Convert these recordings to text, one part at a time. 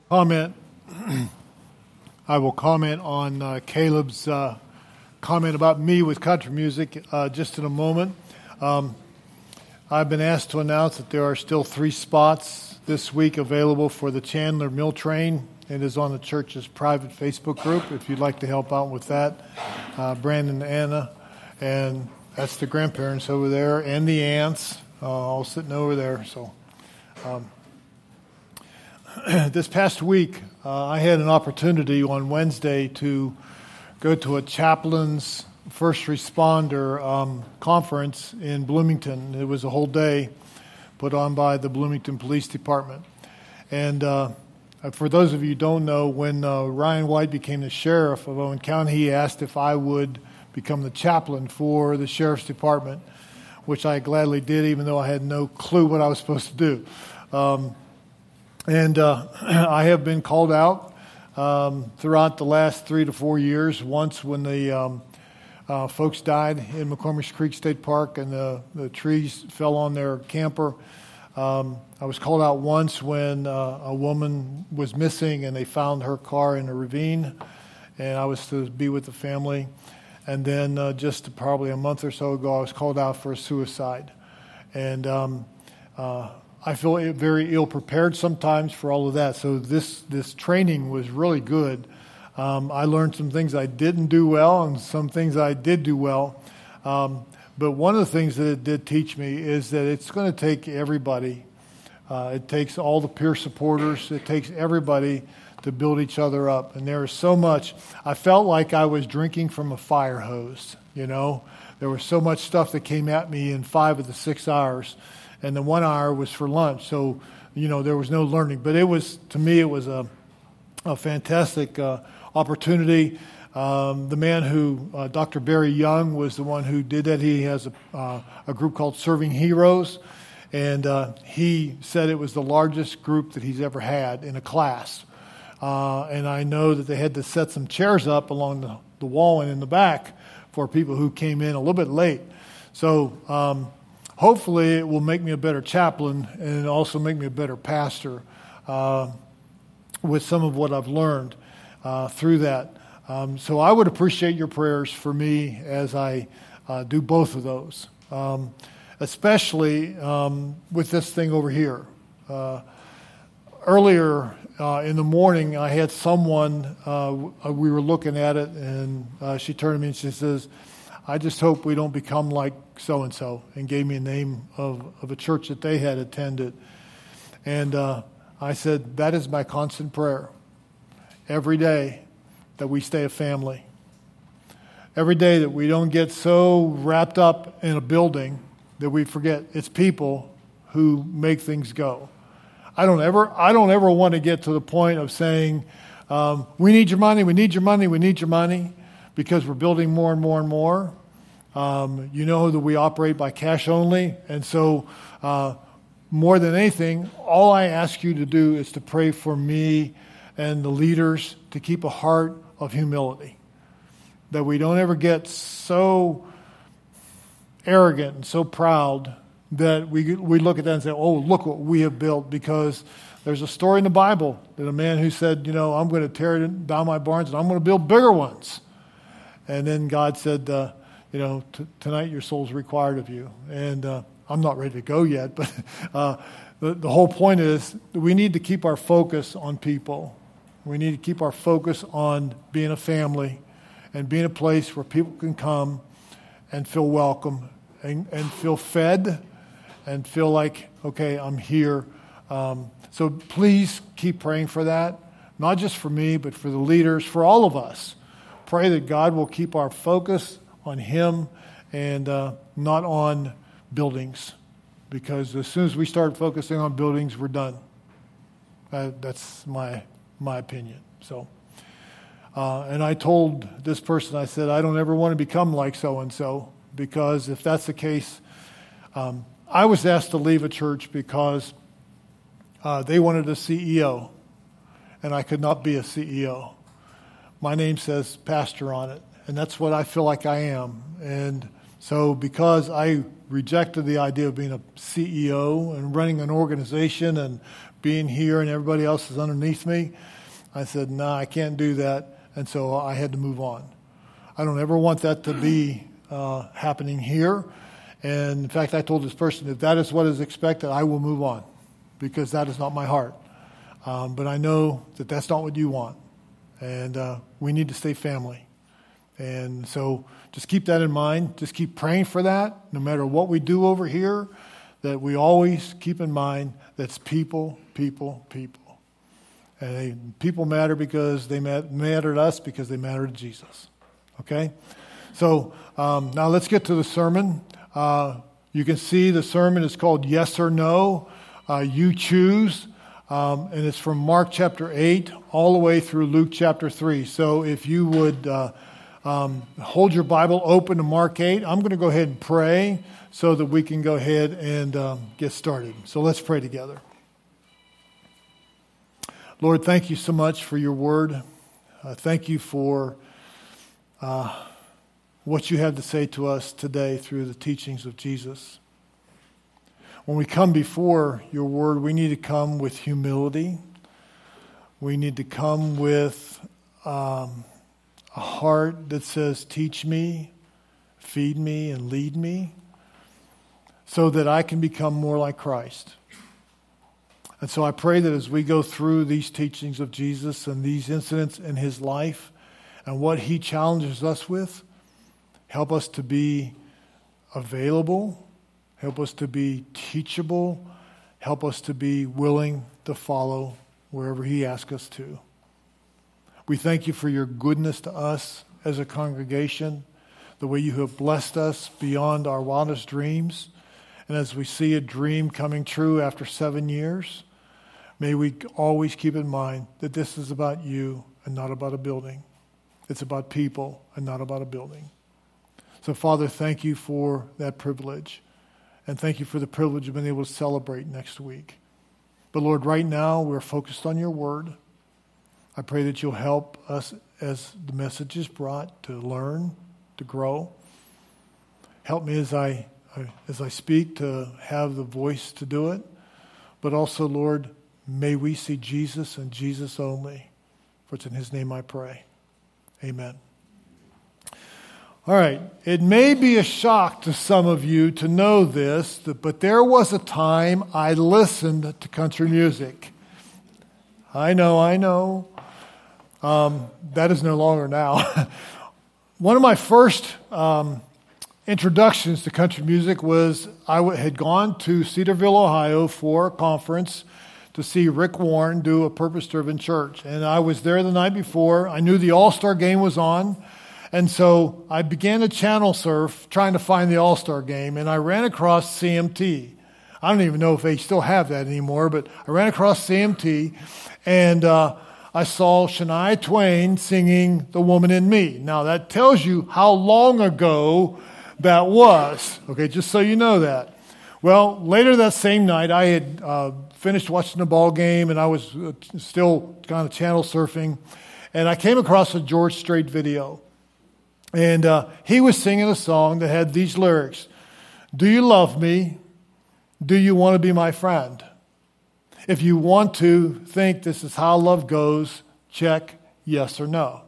Comment. I will comment on Caleb's comment about me with country music just in a moment. I've been asked to announce that there are still 3 spots this week available for the Chandler Mill Train. It is on the church's private Facebook group if you'd like to help out with that. Brandon and Anna, and that's the grandparents over there, and the aunts all sitting over there. So this past week, I had an opportunity on Wednesday to go to a chaplain's first responder conference in Bloomington. It was a whole day put on by the Bloomington Police Department. And for those of you who don't know, when Ryan White became the sheriff of Owen County, he asked if I would become the chaplain for the sheriff's department, which I gladly did, even though I had no clue what I was supposed to do. I have been called out throughout the last 3 to 4 years. Once when the folks died in McCormick Creek State Park and the trees fell on their camper. I was called out once when a woman was missing and they found her car in a ravine, and I was to be with the family. And then just probably a month or so ago, I was called out for a suicide. And I feel very ill-prepared sometimes for all of that. So this training was really good. I learned some things I didn't do well and some things I did do well. But one of the things that it did teach me is that it's going to take everybody. It takes all the peer supporters. It takes everybody to build each other up. And there is so much. I felt like I was drinking from a fire hose, you know. There was so much stuff that came at me in 5 of the 6 hours. And the 1 hour was for lunch. So, you know, there was no learning. But it was, to me, it was a fantastic opportunity. The man who, Dr. Barry Young, was the one who did that. He has a group called Serving Heroes. And he said it was the largest group that he's ever had in a class. And I know that they had to set some chairs up along the wall and in the back for people who came in a little bit late. So hopefully it will make me a better chaplain and also make me a better pastor with some of what I've learned through that. So I would appreciate your prayers for me as I do both of those, especially with this thing over here. Earlier in the morning, I had someone, we were looking at it, and she turned to me and she says, I just hope we don't become like so-and-so, and gave me a name of a church that they had attended. And I said, that is my constant prayer. Every day that we stay a family. Every day that we don't get so wrapped up in a building that we forget it's people who make things go. I don't ever want to get to the point of saying, we need your money, we need your money, we need your money, because we're building more and more and more. You know that we operate by cash only, and so more than anything, all I ask you to do is to pray for me and the leaders to keep a heart of humility, that we don't ever get so arrogant and so proud that we look at that and say, oh, look what we have built, because there's a story in the Bible that a man who said, you know, I'm going to tear down my barns and I'm going to build bigger ones. And then God said, you know, tonight your soul's required of you. And I'm not ready to go yet, but the whole point is we need to keep our focus on people. We need to keep our focus on being a family and being a place where people can come and feel welcome and feel fed and feel like, okay, I'm here. So please keep praying for that, not just for me, but for the leaders, for all of us. Pray that God will keep our focus on Him and not on buildings, because as soon as we start focusing on buildings, we're done. That's my opinion. So, and I told this person, I said, I don't ever want to become like so-and-so, because if that's the case, I was asked to leave a church because they wanted a CEO, and I could not be a CEO. My name says pastor on it, and that's what I feel like I am. And so because I rejected the idea of being a CEO and running an organization and being here and everybody else is underneath me. I said, no, I can't do that. And so I had to move on. I don't ever want that to be happening here. And in fact, I told this person, if that is what is expected, I will move on because that is not my heart. But I know that that's not what you want. And we need to stay family. And so just keep that in mind. Just keep praying for that. No matter what we do over here, that we always keep in mind that's people, people, people. And people matter because they matter to us because they matter to Jesus. Okay? So now let's get to the sermon. You can see the sermon is called Yes or No. You choose. And it's from Mark chapter 8 all the way through Luke chapter 3. So if you would hold your Bible open to Mark 8, I'm going to go ahead and pray so that we can go ahead and get started. So let's pray together. Lord, thank you so much for your word. Thank you for what you have to say to us today through the teachings of Jesus. When we come before your word, we need to come with humility. We need to come with a heart that says, teach me, feed me, and lead me, so that I can become more like Christ. And so I pray that as we go through these teachings of Jesus and these incidents in his life and what he challenges us with, help us to be available. Help us to be teachable. Help us to be willing to follow wherever he asks us to. We thank you for your goodness to us as a congregation, the way you have blessed us beyond our wildest dreams. And as we see a dream coming true after 7 years, may we always keep in mind that this is about you and not about a building. It's about people and not about a building. So, Father, thank you for that privilege. And thank you for the privilege of being able to celebrate next week. But Lord, right now we're focused on your word. I pray that you'll help us as the message is brought to learn, to grow. Help me as I speak to have the voice to do it. But also, Lord, may we see Jesus and Jesus only. For it's in his name I pray. Amen. All right, it may be a shock to some of you to know this, but there was a time I listened to country music. I know. That is no longer now. One of my first introductions to country music was I had gone to Cedarville, Ohio for a conference to see Rick Warren do a purpose-driven church. And I was there the night before. I knew the All-Star game was on. And so I began to channel surf trying to find the All-Star game, and I ran across CMT. I don't even know if they still have that anymore, but I ran across CMT, and I saw Shania Twain singing The Woman in Me. Now, that tells you how long ago that was, okay, just so you know that. Well, later that same night, I had finished watching the ball game, and I was still kind of channel surfing, and I came across a George Strait video. And he was singing a song that had these lyrics. Do you love me? Do you want to be my friend? If you want to think this is how love goes, check yes or no.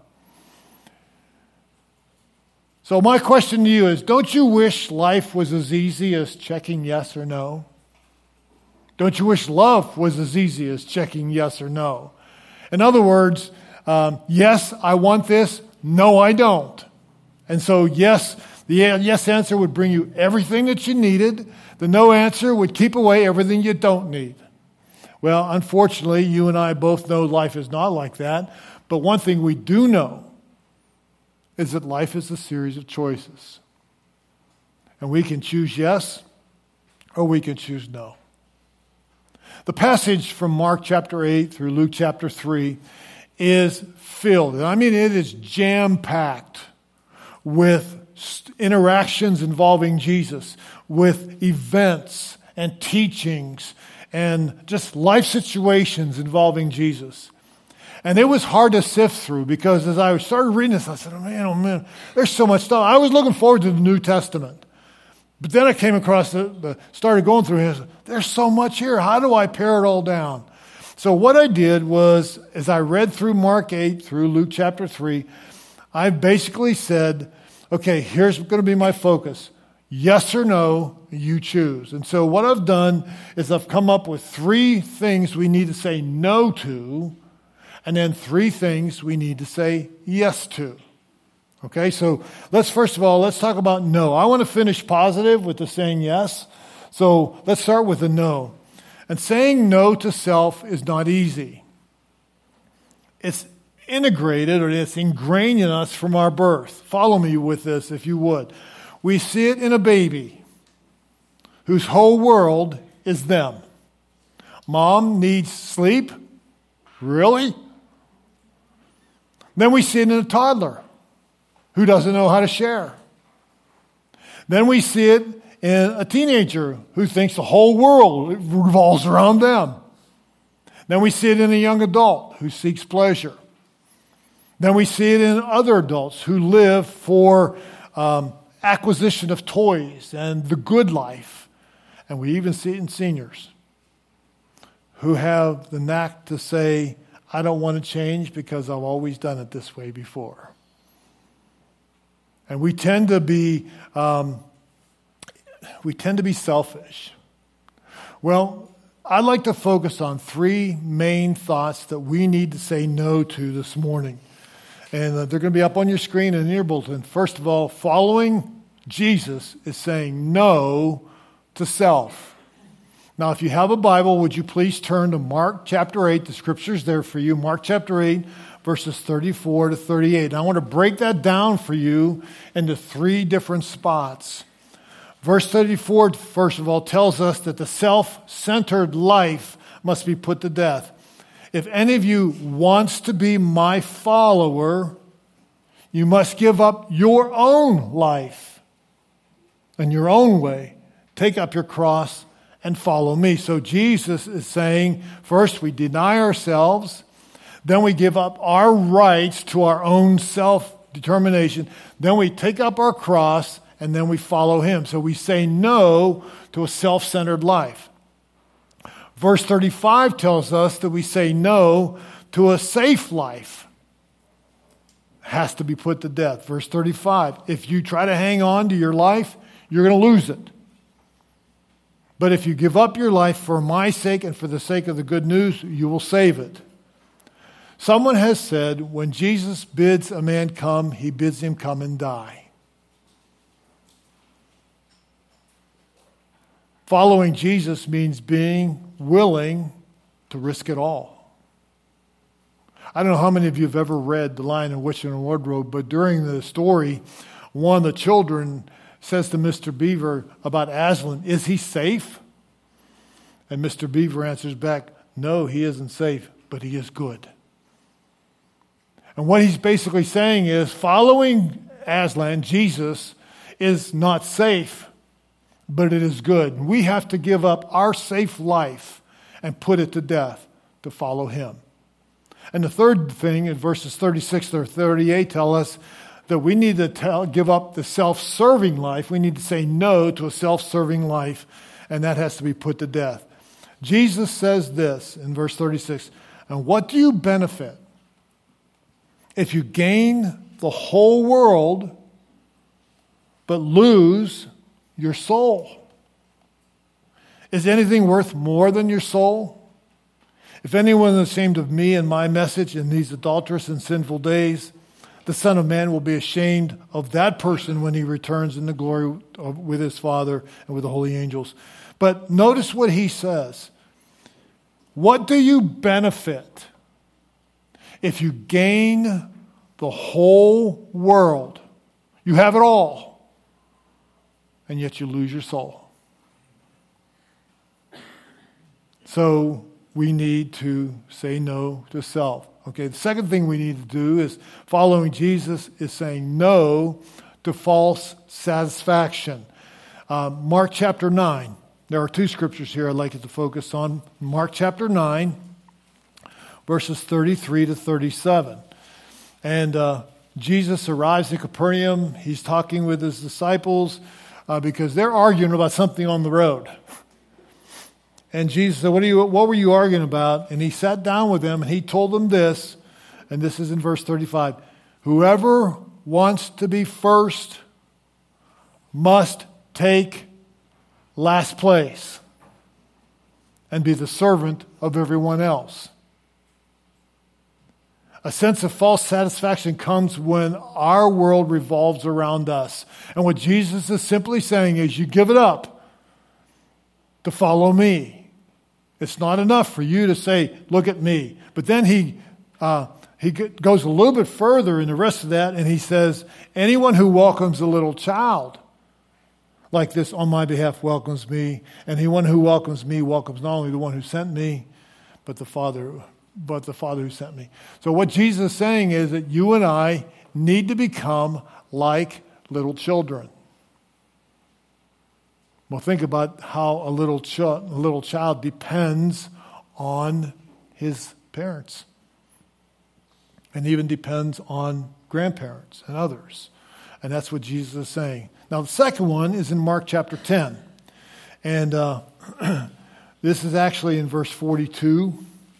So my question to you is, don't you wish life was as easy as checking yes or no? Don't you wish love was as easy as checking yes or no? In other words, yes, I want this. No, I don't. And so, yes, the yes answer would bring you everything that you needed. The no answer would keep away everything you don't need. Well, unfortunately, you and I both know life is not like that. But one thing we do know is that life is a series of choices. And we can choose yes or we can choose no. The passage from Mark chapter 8 through Luke chapter 3 is filled. And I mean, it is jam-packed with interactions involving Jesus, with events and teachings and just life situations involving Jesus. And it was hard to sift through because as I started reading this, I said, oh man, there's so much stuff. I was looking forward to the New Testament. But then I came across started going through it. There's so much here. How do I pare it all down? So what I did was, as I read through Mark 8 through Luke chapter 3, I basically said, okay, here's going to be my focus. Yes or no, you choose. And so what I've done is I've come up with 3 things we need to say no to, and then 3 things we need to say yes to. Okay, so let's talk about no. I want to finish positive with the saying yes. So let's start with the no. And saying no to self is not easy. It's integrated, or it's ingrained in us from our birth. Follow me with this if you would. We see it in a baby whose whole world is them. Mom needs sleep? Really? Then we see it in a toddler who doesn't know how to share. Then we see it in a teenager who thinks the whole world revolves around them. Then we see it in a young adult who seeks pleasure. Then we see it in other adults who live for acquisition of toys and the good life. And we even see it in seniors who have the knack to say, I don't want to change because I've always done it this way before. And we tend to be selfish. Well, I'd like to focus on 3 main thoughts that we need to say no to this morning. And they're going to be up on your screen and in your bulletin. First of all, following Jesus is saying no to self. Now, if you have a Bible, would you please turn to Mark chapter 8. The scripture's there for you. Mark chapter 8, verses 34 to 38. And I want to break that down for you into 3 different spots. Verse 34, first of all, tells us that the self-centered life must be put to death. If any of you wants to be my follower, you must give up your own life and your own way. Take up your cross and follow me. So Jesus is saying, first we deny ourselves, then we give up our rights to our own self-determination, then we take up our cross, and then we follow him. So we say no to a self-centered life. Verse 35 tells us that we say no to a safe life. It has to be put to death. Verse 35, if you try to hang on to your life, you're going to lose it. But if you give up your life for my sake and for the sake of the good news, you will save it. Someone has said, when Jesus bids a man come, he bids him come and die. Following Jesus means being willing to risk it all. I don't know how many of you have ever read The Lion, the Witch, and the Wardrobe, but during the story, one of the children says to Mr. Beaver about Aslan, is he safe? And Mr. Beaver answers back, no, he isn't safe, but he is good. And what he's basically saying is following Aslan, Jesus, is not safe, but it is good. We have to give up our safe life and put it to death to follow him. And the third thing in verses 36 to 38 tell us that we need to give up the self-serving life. We need to say no to a self-serving life, and that has to be put to death. Jesus says this in verse 36, and what do you benefit if you gain the whole world but lose your soul? Is anything worth more than your soul? If anyone is ashamed of me and my message in these adulterous and sinful days, the Son of Man will be ashamed of that person when he returns in the glory with his Father and with the holy angels. But notice what he says. What do you benefit if you gain the whole world? You have it all, and yet you lose your soul. So we need to say no to self. Okay, the second thing we need to do is following Jesus is saying no to false satisfaction. Mark chapter 9. There are 2 scriptures here I'd like you to focus on. Mark chapter 9, verses 33 to 37. And Jesus arrives at Capernaum. He's talking with his disciples because they're arguing about something on the road. And Jesus said, what were you arguing about? And he sat down with them and he told them this, and this is in verse 35. Whoever wants to be first must take last place and be the servant of everyone else. A sense of false satisfaction comes when our world revolves around us. And what Jesus is simply saying is you give it up to follow me. It's not enough for you to say, look at me. But then he goes a little bit further in the rest of that, and he says, anyone who welcomes a little child like this on my behalf welcomes me, and anyone who welcomes me welcomes not only the one who sent me, but the Father who sent me. So what Jesus is saying is that you and I need to become like little children. Well, think about how a little child depends on his parents, and even depends on grandparents and others. And that's what Jesus is saying. Now, the second one is in Mark chapter 10. And this is actually in verse 42.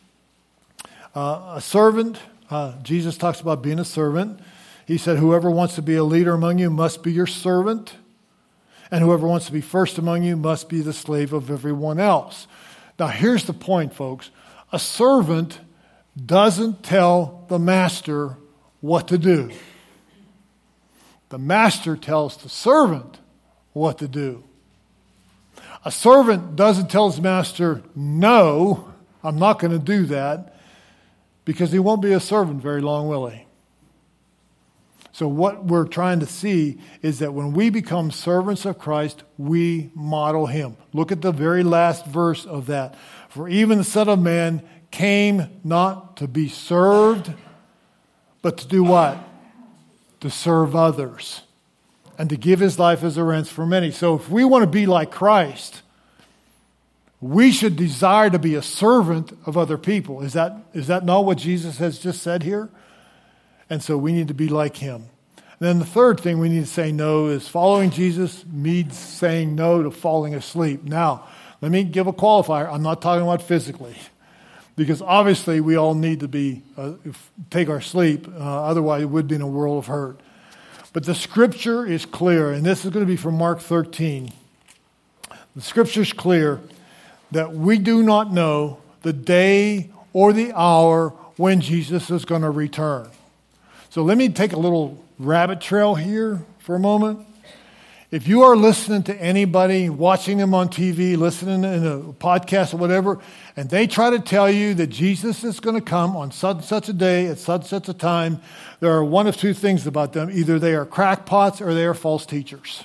A servant, Jesus talks about being a servant. He said, whoever wants to be a leader among you must be your servant. And whoever wants to be first among you must be the slave of everyone else. Now, here's the point, folks. A servant doesn't tell the master what to do. The master tells the servant what to do. A servant doesn't tell his master, no, I'm not going to do that, because he won't be a servant very long, will he? So what we're trying to see is that when we become servants of Christ, we model him. Look at the very last verse of that. For even the Son of Man came not to be served, but to do what? To serve others and to give his life as a ransom for many. So if we want to be like Christ, we should desire to be a servant of other people. Is that not what Jesus has just said here? And so we need to be like him. And then the third thing we need to say no is following Jesus means saying no to falling asleep. Now, let me give a qualifier. I'm not talking about physically, because obviously we all need to take our sleep. Otherwise, it would be in a world of hurt. But the scripture is clear, and this is going to be from Mark 13. The scripture is clear that we do not know the day or the hour when Jesus is going to return. So let me take a little rabbit trail here for a moment. If you are listening to anybody, watching them on TV, listening in a podcast or whatever, and they try to tell you that Jesus is going to come on such and such a day at such and such a time, there are one of two things about them. Either they are crackpots or they are false teachers.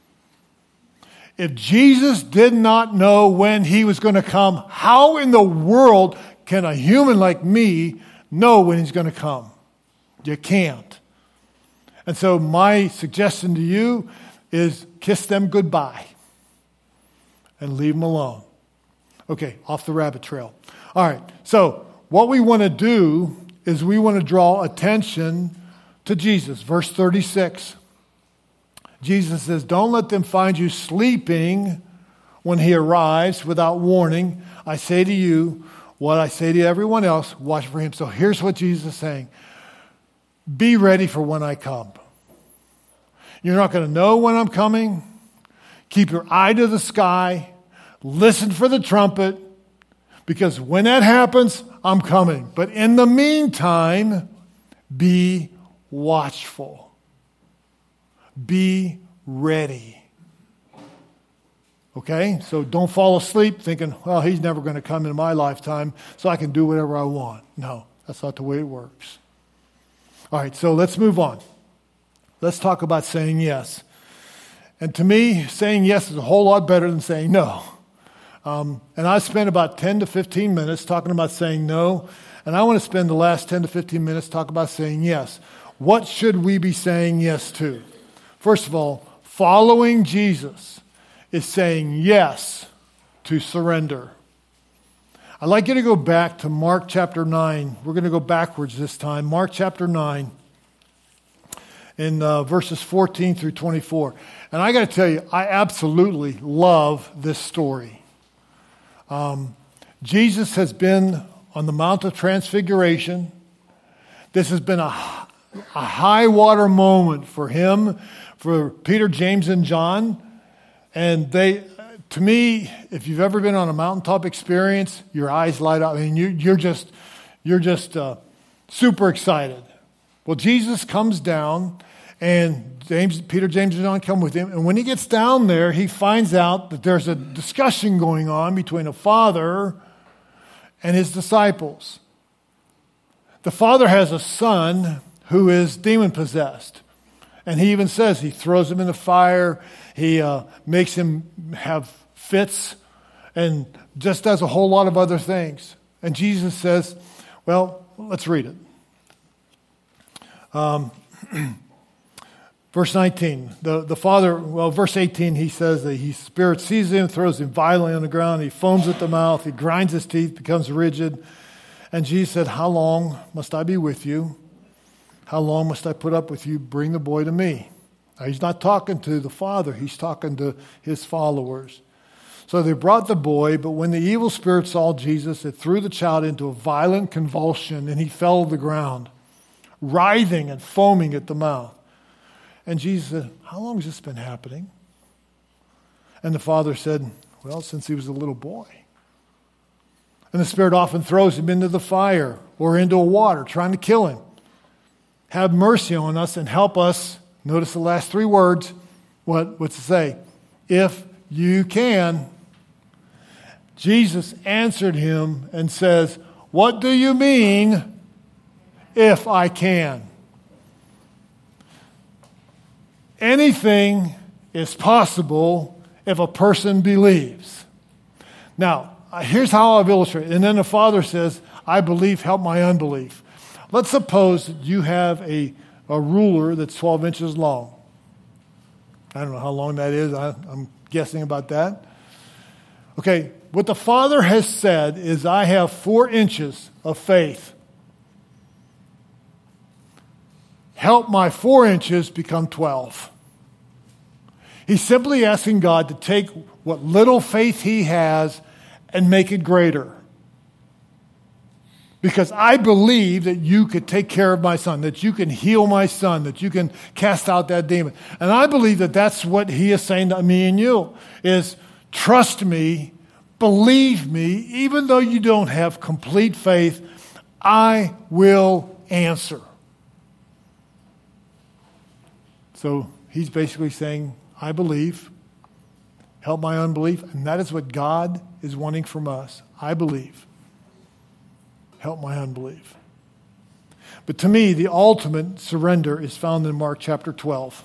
If Jesus did not know when he was going to come, how in the world can a human like me know when he's going to come? You can't. And so my suggestion to you is kiss them goodbye and leave them alone. Okay, off the rabbit trail. All right, so what we want to do is we want to draw attention to Jesus. Verse 36. Jesus says, don't let them find you sleeping when he arrives without warning. I say to you what I say to everyone else, watch for him. So here's what Jesus is saying. Be ready for when I come. You're not going to know when I'm coming. Keep your eye to the sky. Listen for the trumpet. Because when that happens, I'm coming. But in the meantime, be watchful. Be ready. Okay? So don't fall asleep thinking, well, he's never going to come in my lifetime, so I can do whatever I want. No, that's not the way it works. All right, so let's move on. Let's talk about saying yes. And to me, saying yes is a whole lot better than saying no. And I spent about 10 to 15 minutes talking about saying no. And I want to spend the last 10 to 15 minutes talking about saying yes. What should we be saying yes to? First of all, following Jesus is saying yes to surrender. I'd like you to go back to Mark chapter 9. We're going to go backwards this time. Mark chapter 9 in verses 14 through 24. And I got to tell you, I absolutely love this story. Jesus has been on the Mount of Transfiguration. This has been a high water moment for him, for Peter, James, and John. And to me, if you've ever been on a mountaintop experience, your eyes light up. I mean, you're just super excited. Well, Jesus comes down, and Peter, James, and John come with him. And when he gets down there, he finds out that there's a discussion going on between a father and his disciples. The father has a son who is demon-possessed. And he even says he throws him in the fire. He makes him have fits and just does a whole lot of other things. And Jesus says, well, let's read it. Verse 19, the father, verse 18, he says that his spirit seizes him, throws him violently on the ground. He foams at the mouth. He grinds his teeth, becomes rigid. And Jesus said, how long must I be with you? How long must I put up with you? Bring the boy to me. Now, he's not talking to the father. He's talking to his followers. So they brought the boy, but when the evil spirit saw Jesus, it threw the child into a violent convulsion, and he fell to the ground, writhing and foaming at the mouth. And Jesus said, how long has this been happening? And the father said, well, since he was a little boy. And the spirit often throws him into the fire or into a water, trying to kill him. Have mercy on us and help us. Notice the last three words. What's it say? If you can. Jesus answered him and says, what do you mean, if I can? Anything is possible if a person believes. Now, here's how I've illustrated. And then the father says, I believe, help my unbelief. Let's suppose that you have a ruler that's 12 inches long. I don't know how long that is. I'm guessing about that. Okay, what the father has said is, I have 4 inches of faith. Help my 4 inches become 12. He's simply asking God to take what little faith he has and make it greater. Because I believe that you could take care of my son, that you can heal my son, that you can cast out that demon. And I believe that that's what he is saying to me and you, is trust me, believe me, even though you don't have complete faith, I will answer. So he's basically saying, I believe, help my unbelief. And that is what God is wanting from us. I believe. Help my unbelief. But to me, the ultimate surrender is found in Mark chapter 12.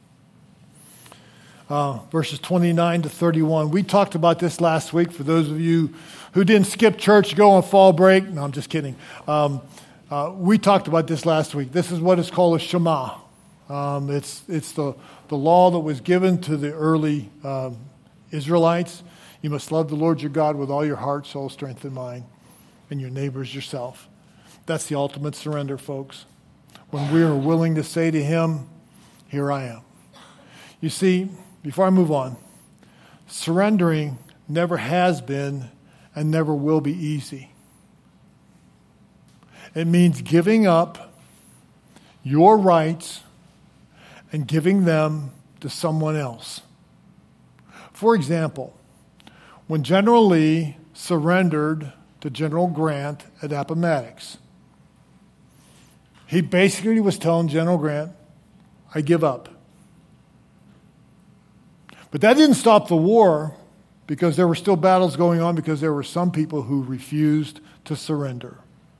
Verses 29 to 31. We talked about this last week. For those of you who didn't skip church, go on fall break. No, I'm just kidding. We talked about this last week. This is what is called a Shema. It's the law that was given to the early Israelites. You must love the Lord your God with all your heart, soul, strength, and mind, and your neighbors yourself. That's the ultimate surrender, folks. When we are willing to say to him, here I am. You see, before I move on, surrendering never has been and never will be easy. It means giving up your rights and giving them to someone else. For example, when General Lee surrendered to General Grant at Appomattox, he basically was telling General Grant, I give up. But that didn't stop the war, because there were still battles going on, because there were some people who refused to surrender.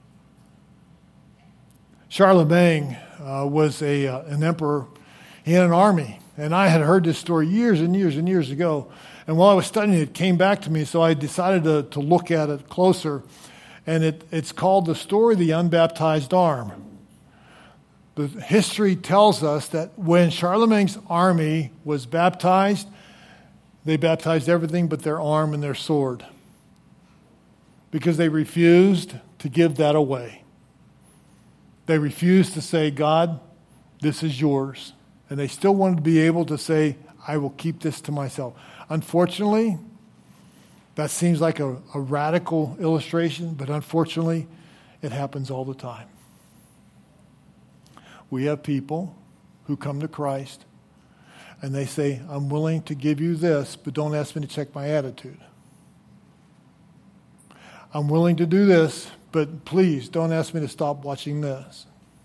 Charlemagne was an emperor. He had an army. And I had heard this story years and years and years ago. And while I was studying it came back to me, so I decided to look at it closer. And it's called The Story of the Unbaptized Arm. The history tells us that when Charlemagne's army was baptized, they baptized everything but their arm and their sword, because they refused to give that away. They refused to say, God, this is yours. And they still wanted to be able to say, I will keep this to myself. Unfortunately, That seems like a radical illustration, but unfortunately, it happens all the time. We have people who come to Christ and they say, I'm willing to give you this, but don't ask me to check my attitude. I'm willing to do this, but please don't ask me to stop watching this.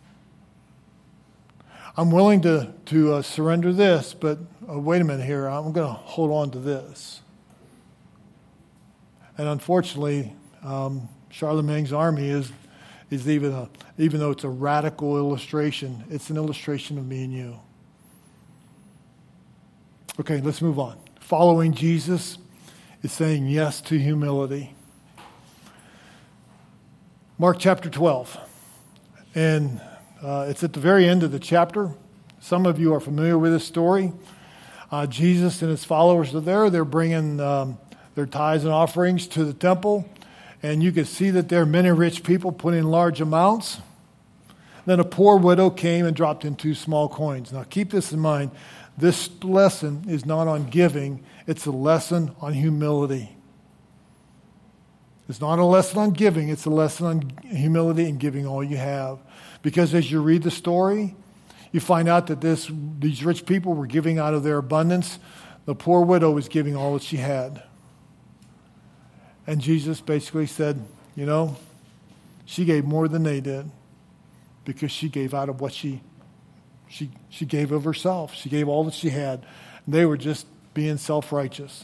I'm willing to surrender this, but wait a minute here, I'm going to hold on to this. And unfortunately, Charlemagne's army is even though it's a radical illustration, it's an illustration of me and you. Okay, let's move on. Following Jesus is saying yes to humility. Mark chapter 12. And it's at the very end of the chapter. Some of you are familiar with this story. Jesus and his followers are there. They're bringing their tithes and offerings to the temple. And you can see that there are many rich people putting in large amounts. Then a poor widow came and dropped in 2 small coins. Now keep this in mind. This lesson is not on giving. It's a lesson on humility. It's not a lesson on giving. It's a lesson on humility and giving all you have. Because as you read the story, you find out that these rich people were giving out of their abundance. The poor widow was giving all that she had. And Jesus basically said, she gave more than they did because she gave out of what she gave of herself. She gave all that she had. And they were just being self-righteous.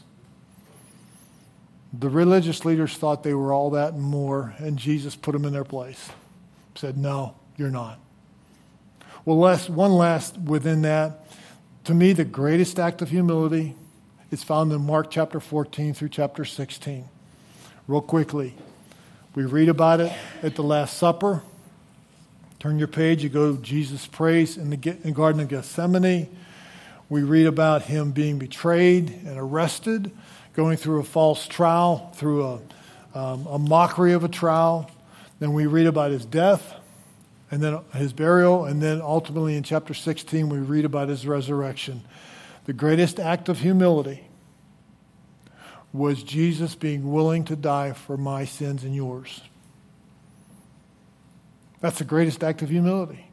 The religious leaders thought they were all that and more, and Jesus put them in their place. Said, no, you're not. Well, one last within that. To me, the greatest act of humility is found in Mark chapter 14 through chapter 16. Real quickly, we read about it at the Last Supper. Turn your page, you go to Jesus prays in the Garden of Gethsemane. We read about him being betrayed and arrested, going through a false trial, through a mockery of a trial. Then we read about his death, and then his burial, and then ultimately in chapter 16 we read about his resurrection. The greatest act of humility was Jesus being willing to die for my sins and yours. That's the greatest act of humility.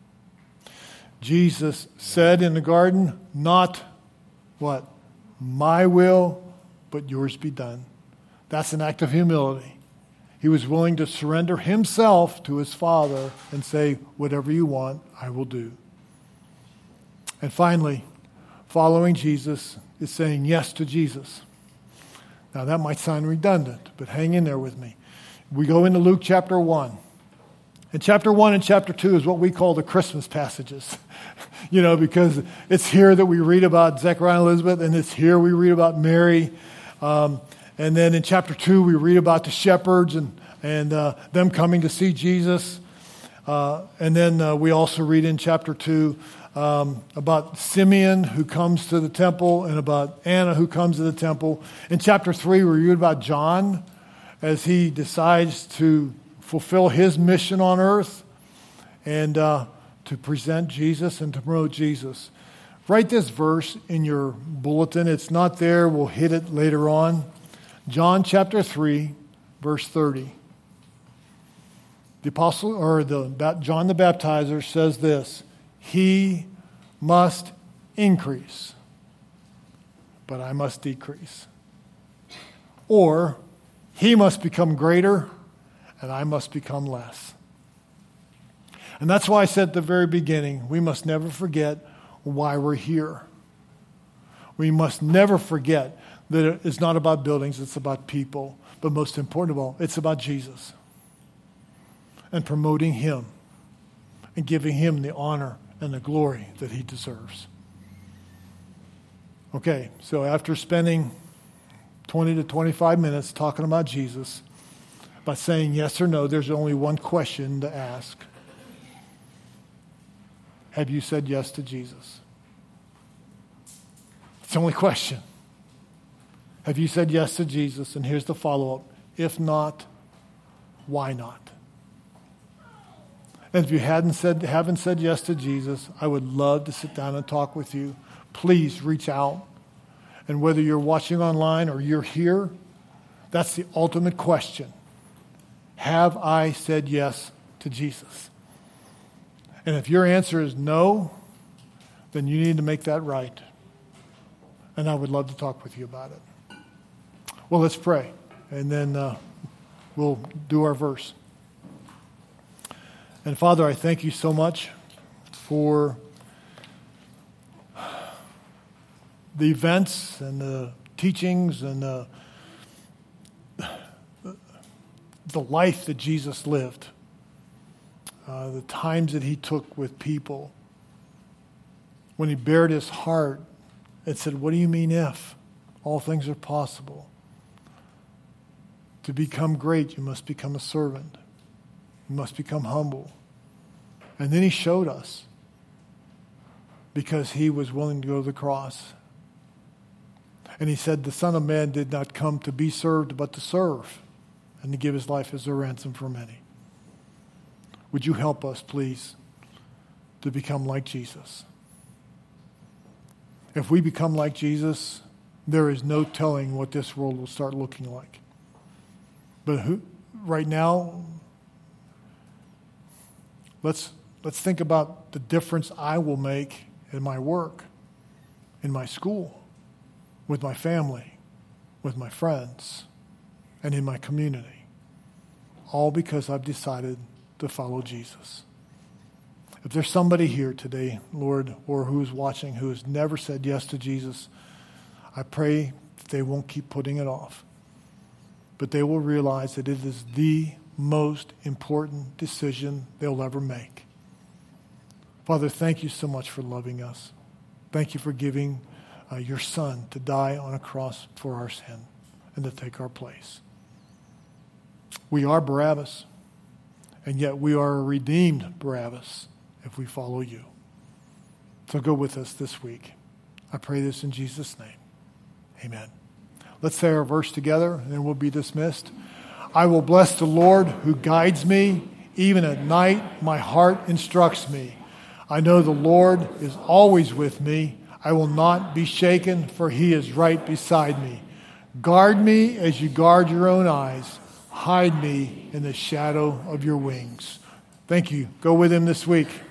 Jesus said in the garden, not what? My will, but yours be done. That's an act of humility. He was willing to surrender himself to his Father and say, whatever you want, I will do. And finally, following Jesus is saying yes to Jesus. Now that might sound redundant, but hang in there with me. We go into Luke chapter 1. And chapter 1 and chapter 2 is what we call the Christmas passages. Because it's here that we read about Zechariah and Elizabeth, and it's here we read about Mary. And then in chapter 2, we read about the shepherds and them coming to see Jesus. And then we also read in chapter 2 about Simeon who comes to the temple and about Anna who comes to the temple. In chapter 3, we read about John as he decides to fulfill his mission on earth and to present Jesus and to promote Jesus. Write this verse in your bulletin. It's not there. We'll hit it later on. John chapter 3, verse 30. The apostle, John the Baptizer says this, he must increase, but I must decrease. Or he must become greater, and I must become less. And that's why I said at the very beginning, we must never forget why we're here. We must never forget that it's not about buildings, it's about people. But most important of all, it's about Jesus. And promoting him. And giving him the honor and the glory that he deserves. Okay, so after spending 20 to 25 minutes talking about Jesus, by saying yes or no, there's only one question to ask. Have you said yes to Jesus? It's the only question. Have you said yes to Jesus? And here's the follow-up. If not, why not? And if you haven't said yes to Jesus, I would love to sit down and talk with you. Please reach out. And whether you're watching online or you're here, That's the ultimate question. Have I said yes to Jesus? And if your answer is no, then you need to make that right. And I would love to talk with you about it. Well, let's pray, and then we'll do our verse. And Father, I thank you so much for the events and the teachings and the life that Jesus lived, the times that he took with people. When he bared his heart and said, what do you mean if? All things are possible. To become great, you must become a servant. You must become humble. And then he showed us, because he was willing to go to the cross. And he said, the Son of Man did not come to be served, but to serve, and to give his life as a ransom for many. Would you help us, please, to become like Jesus? If we become like Jesus, there is no telling what this world will start looking like. But right now, let's think about the difference I will make in my work, in my school, with my family, with my friends, and in my community. All because I've decided to follow Jesus. If there's somebody here today, Lord, or who's watching who has never said yes to Jesus, I pray that they won't keep putting it off, but they will realize that it is the most important decision they'll ever make. Father, thank you so much for loving us. Thank you for giving your Son to die on a cross for our sin and to take our place. We are Barabbas, and yet we are a redeemed Barabbas if we follow you. So go with us this week. I pray this in Jesus' name. Amen. Let's say our verse together, and then we'll be dismissed. I will bless the Lord who guides me. Even at night, my heart instructs me. I know the Lord is always with me. I will not be shaken, for he is right beside me. Guard me as you guard your own eyes. Hide me in the shadow of your wings. Thank you. Go with him this week.